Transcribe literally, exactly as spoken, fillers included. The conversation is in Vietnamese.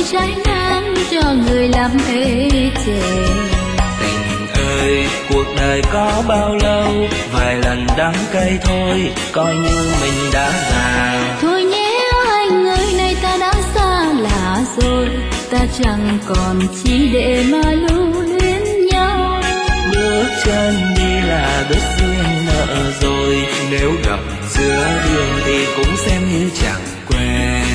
trái ngang cho người làm ê chề. Tình ơi, cuộc đời có bao lâu, vài lần đắng cay thôi, coi như mình đã già. Thôi nhé anh ơi, nay ta đã xa lạ rồi, ta chẳng còn chi để mà lưu luyến nhau. Bước chân đi là biết duyên nợ rồi, nếu gặp giữa đường thì cũng xem như chẳng quen.